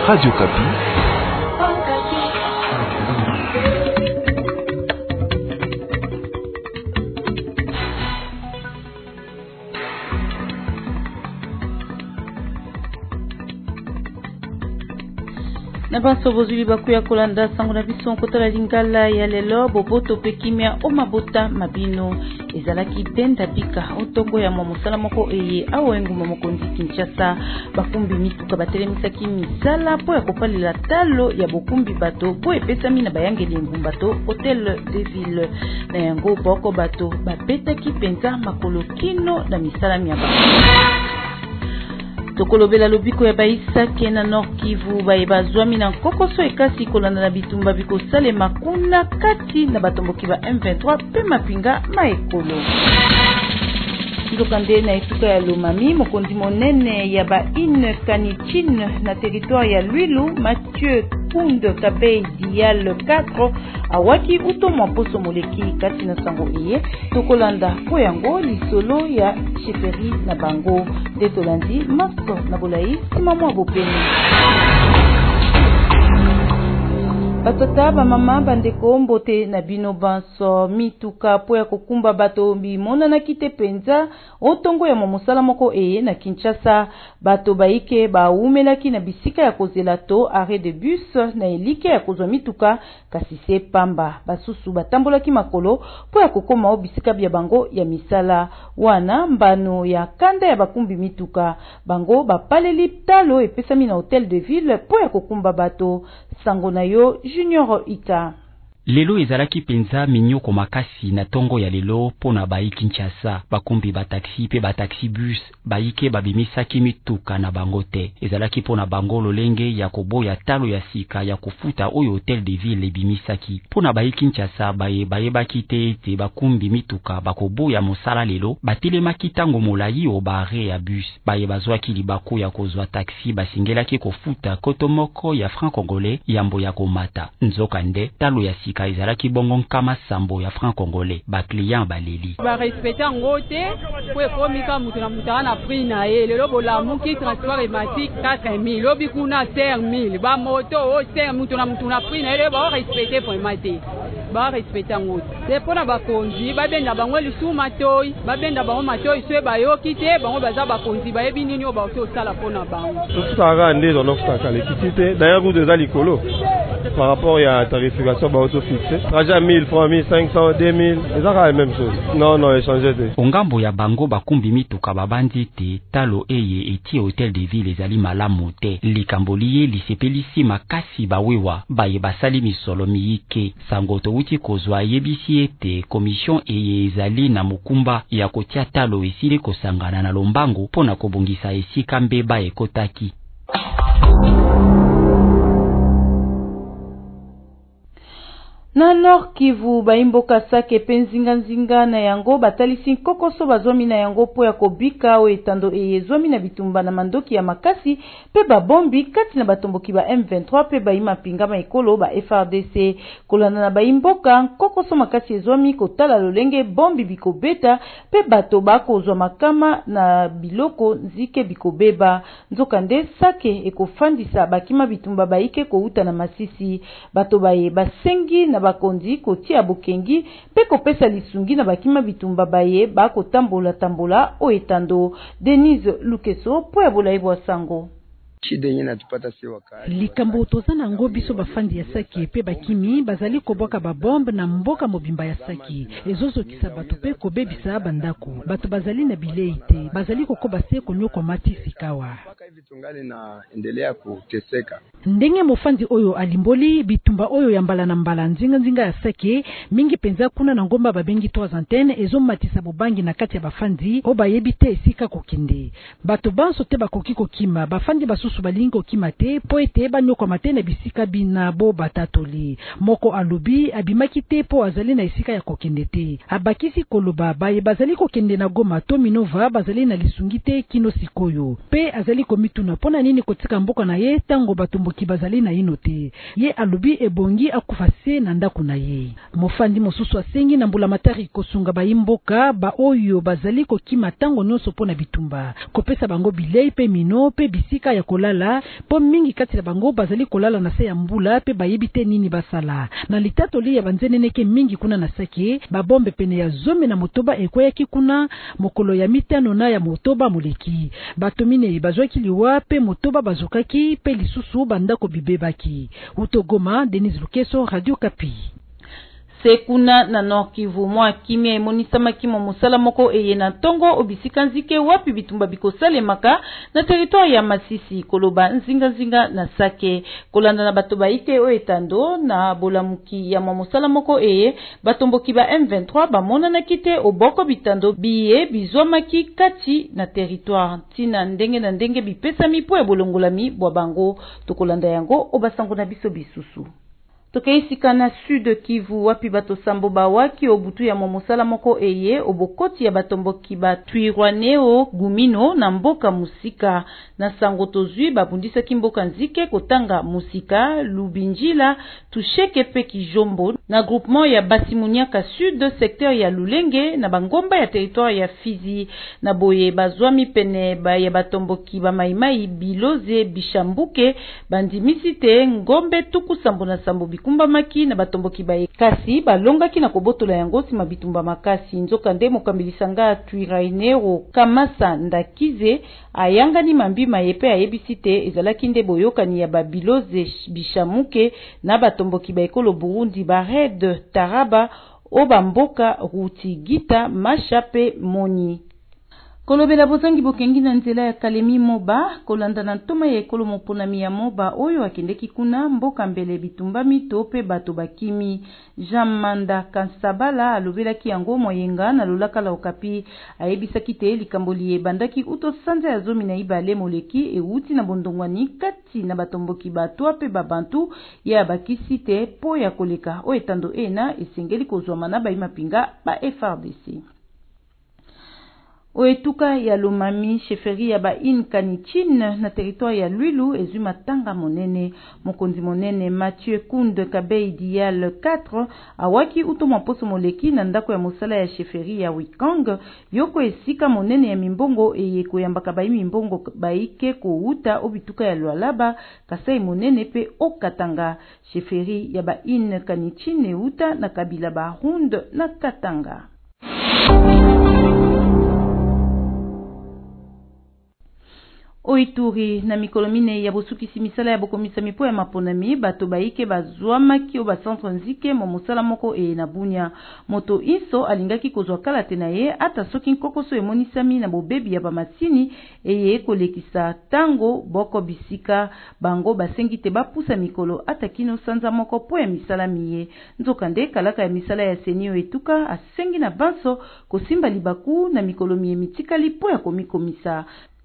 Radio Kapi. Nabanso bozuli bakuya kolanda sango na biso nkotala lingala ya lelo boboto pe kimia o mabota mabino ezalaki benda bika otongo ya mosala moko eye awengu mokonzi Kinshasa bakumbi mituka batelemisaki misala po ya kopalela talo ya bokumbi bato po epesami na bayangeli ngumbato Hotel de Ville na yango boko bato babetaki penza makolo kino na misala miaba. Tokolobela lobiko ya baisa kena Nord Kivu baeba zwami na kokoso ekasi kolanda na bitumba biko sale makuna kati na batomboki ba M23 pe mapinga maekolo. Ndokande na etuka ya Lomami mokonzi monene ya ba Kanichine na territoire ya Lwilu Mathieu Kunde Kabei Dial 4 awaki utomwa poso moleki kati na sango iye tokolanda po yango lisolo ya cheferi na bango de tolandi maso na bolai mama bopeni. Batata ba mama bandeko mbote na bino banso mituka po ya kokumba bato bimona na kite penza otongo ya mosala moko eye na Kinshasa bato baike ba umelaki na bisika ya kozela to arrêt de bus na elike ya kozwa mituka kasi se pamba basusu batambolaki makolo po ya kokoma o bisika bya bango ya misala wana mbano ya kanda ya bakumbi mituka bango bapaleli talo epesami na Hotel de Ville po ya kokumba bato sango na yo Junior Ita. Lelo ezalaki penza minyoko makasi na tongo ya lelo pona bai Kinshasa bakumbi ba taxi pe ba taxi bus baike babimisaki mituka na bango te ezalaki pona bango lolenge ya koboya talo ya sika ya kufuta oyo Hotel de Ville bimisaki pona bai Kinshasa bayebaki te ete bakumbi mituka bakoboya mosala lelo batelemaki tango molai o bare ya bus bazwaki libako ya kozwa taxi basingelaki kofuta kotomoko ya franc congolais yambo ya komata nzokande talo ya sika ezalaki bongo nkama sambo ya franc congolais ba client baleli ba respecter ngote po ekomika mutu na mutana na prix na ye lelo bolamu ki transport ematique 4000 lobi kuna 5000 ba moto o 5 mutu na prix na ye ba respecter pour emate ba respecter ngote de pona ba konzi ba benda bango lisu matoi ba benda bango matoi se ba yoki te bango baza ba konzi ba yebi nini o ba to sala pona bango tutaka nde dans notre cas l'équité d'ailleurs vous de zalikolo par rapport à tarification ba auto fixé trajet 1000 francs 1500 2000 c'est la même chose non échanger te ongambo ya bango bakumbi mituka babandi te talo eye eti Hotel de Ville ezali malamu te likamboliye lisepelisi makasi bawewa baye basali misolo miyike sango touti kozwa yebisi ete commission eye ezali na mukumba ya kotia talo esili kosangana na lombango pona kobongisa esika mbeba ekotaki. Na Nord Kivu baimboka sake penzinga na yango batalisi kokoso bazomi na yango po ya kobika o etando eyezomi na bitumba na mandoki ya makasi pe babombi kati na batomboki ba M23 pe baima pingama ekolo ba FRDC kolana na baimboka kokoso makasi ezomi kotala lolenge bombi bikobeta pe bato bakozwa makama na biloko nzike bikobeba nzokande sake ekofandisa bakima bitumba baike kouta na Masisi bato baye basengi na bakonzi kotia bokengi pe kopesa lisungi na bakima bitumba baye bakotambola o etando. Denise Lukeso po ya bolaibo sango. Likambo tozana ngo biso bafandi ya saki pe bakimi bazali kobwaka babombe na mboka mobimba ya saki ezozo kisa bato pe kobebisa bandako bato bazali na bilei te bazali kokoba se konyoko mati sikawa ndenge mofandi oyo alimboli bitumba oyo ya mbala na mbala nzinga ya saki mingi penza kuna na ngomba babengi 3 antenne ezo matisa bobangi na kati ya bafandi o bayebi te esika kokende bato banso te bakoki kokima bafandi basusu balingo kimate po ete banyoko mate na bisika bina bo batatoli moko alubi abimaki te po azali na esika ya kokende te abakisi koloba baye bazali kokende na Goma to Minova bazali na lisungi te kino sikoyo pe azali komituna pona nini kotika mboka na ye tango batumboki bazali na ino te ye alubi ebongi akufase na ndako na ye mofandi mosusu asengi na mbula matari kosunga bayimboka ba oyo bazali kokima tango nyonso pona bitumba kopesa bango bilei pe mino pe bisika ya kolala po mingi kati na bango bazali kolala na se ya mbula pe bayebi te nini basala. Na litatoli ya banzeneneke mingi kuna na Sake babombe pene ya zome na motoba ekweyaki kuna mokolo ya mitano na ya motoba moleki. Bato minei bazwaki liwa pe motoba bazokaki pe lisusu bandako bibebaki. Utogoma, Denis Lukeso, Radio Kapi. Sekuna na Nord Kivu mwa kimia emonisa kimo musala moko eye na tongo obisika nzike wapi bitumba bikosalemaka na territoire ya Masisi koloba nzinga na Sake kolanda na bato baike o etando na bolamuki ya musala moko eye batomboki ba M23 bamona na kite oboko bitando biye bizwamaki kati na territoire tina ndenge na ndenge bipesa mipo ya bolongolami bwa bango tokolanda yango obasango na biso bisusu. Tokeisika na Sud Kivu wapi bato sambo bawaki obutu ya momosala moko eye obokoti ya batomboki batwirwaneo gumino na mboka musika na sango tozwi babundisa kimboka nzike kotanga musika lubinjila tusheke pe kijombo na groupement ya Basimuniaka Sud secteur ya Lulenge na bangomba ya territoire ya Fizi na boye bazwami pene ya batomboki ba maimai biloze bishambuke bandimisite ngombe tuku sambo na sambo kumba maki na batomboki bae kasi balongaki na kobotola yango sima bitumba makasi nzoka nde mokambilisanga Twirainero Kamasa Ndakize ayangani mambi mayepe ayebisite ezalaki nde boyokani ya babiloze bishamuke na batomboki baekolo Burundi Bared Taraba oba mboka Ruti Gita Mashape Moni. Kolobela bozangi bokengi na nzela ya Kalemi Moba kolanda na ntoma ya ekolo moponami ya Moba oyo akendeki kuna mboka mbele bitumba mito pe bato bakimi. Jean Manda Kansabala alobelaki yango moyenga na lolaka la Okapi ayebisaki te likamboli ebandaki uto sanza ya zomi na ibale moleki euti na bondongwani kati na batomboki bato pe babantu ya bakisi te po ya koleka o etando ena esengeli kozwama na baimapinga ba FRDC. Oetuka ya Lomami, chefferie ya Bain Kanichine na territoire ya Lwilu ezuma tanga monene. Mokonzi monene Mathieu Kunde Kabei Dial 4 awaki uto mwaposo moleki na ndako ya mosala ya chefferie ya Wikang yoko esika monene ya mimbongo eye koyambaka bai mimbongo baike kouta obituka ya Lualaba Kasai monene pe Okatanga. Chefferie ya Bain Kanichine uta na kabila Bahund na Katanga. Oituri na mikolomine ya bosukisi misala ya bokomisa mipo ya maponami bato baike bazwamaki o ba centre nzike momosala moko e na Bunia. Moto inso alingaki kozwa kala tena ye ata soki nkokoso emonisami na bobebi ya bamasini eye kolekisa tango boko bisika bango basengi te bapusa mikolo ata kino sanza moko po ya misala miye. Nzokande kalaka ya misala ya senio etuka asengi na banso kosimba libaku na mikolomi mitikali po ya komikomisa.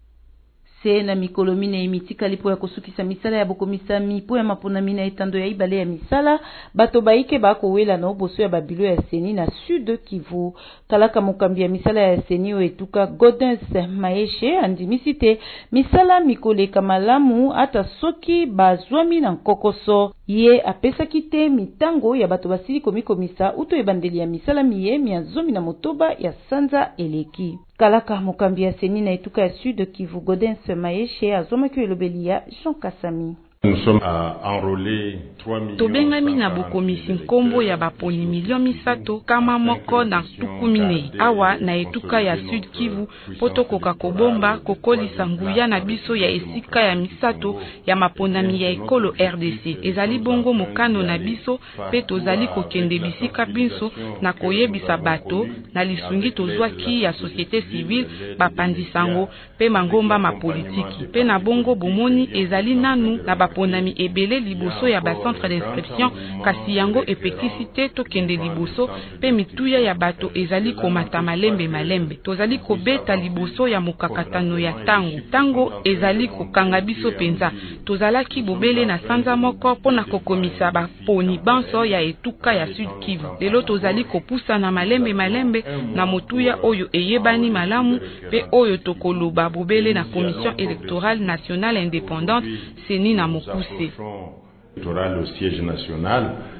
Se na mikolomine imitika lipo ya kosukisa misala ya bokomisa mipo ya maponamina etando ya ibale ya misala bato baike bako wela na oboso ya babilo ya seni na Sud Kivu. Kalaka mokambi ya misala ya seni o etuka Godens Maeshe andimisite misala mikoleka malamu ata soki bazwami na nkokoso. Ye apesaki te mitango ya bato basili komikomisa uto ebandeli ya misala miye miazomi na motoba ya sanza eleki. Kalaka mokambi ya seni na etuka ya Sud Kivu Godens Maeshe azomaki elobeli ya Jean Kasami. Nous sommes enrôlés 3 millions. Tobengami na bokomisi nkombo ya baponi milion misato kama moko na tukumine awa na etuka ya Sud Kivu poto koka kobomba kokolisa nguya na biso ya esika ya misato ya maponami ya ekolo RDC. Ezali bongo mokano na biso pe tozali kokende bisika biso na koyebisa bato na lisungi tozwaki ya société civile bapandisango pe mangomba mapolitiki pe na bongo bomoni ezali nanu na ponami ebele liboso ya ba centre d'inscription kasi yango epekisi te tokende liboso pe mituya ya bato ezali komata malembe tozali kobeta liboso ya mokakatano ya tango ezali kokanga biso penza tozalaki bobele na sanza moko pona kokomisa baponi banso ya etuka ya Sud Kivu. Lelo tozali kopusa na malembe na motuya oyo eyebani malamu pe oyo tokoloba bobele na commission électorale nationale indépendante seni na mokuse. Au siège national.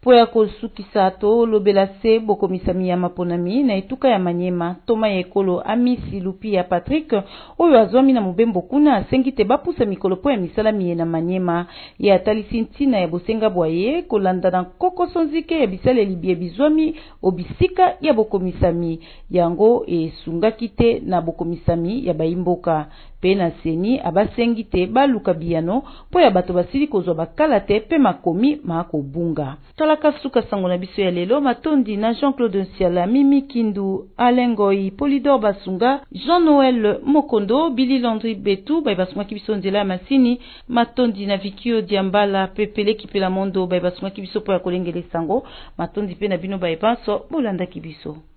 po ya kosukisa to lobela se bokomisami ya maponami na etuka ya Manyema. Toma ya ekolo Amisi Lupi ya Patrick oyo azwami na mobembo kuna asengi te bapusa mikolo po ya misala miye na Manyema ya atalisi ntina ya bosenga bwaye kolanda na kokoso nzike ya bisaleli bie bizwami obisika ya bokomisami yango esungaki te na bokomisami ya baimboka. Pe na seni abasengi te baluka biyano po ya bato basili kozwa bakala te pe makomi makobunga. Talaka suka sango na biso ya lelo matondi na Jean-Claude Nsiala, Mimi Kindu, Alengoi, Polydor Basunga, Jean-Noël Mokondo, Billy Landry Betu, basunga kibiso nzela masini, matondi na Vikio Diambala, Pepele Kipela Mondo, basunga kibiso po ya kolengele sango, matondi pe na bino baibanso, bolanda kibiso.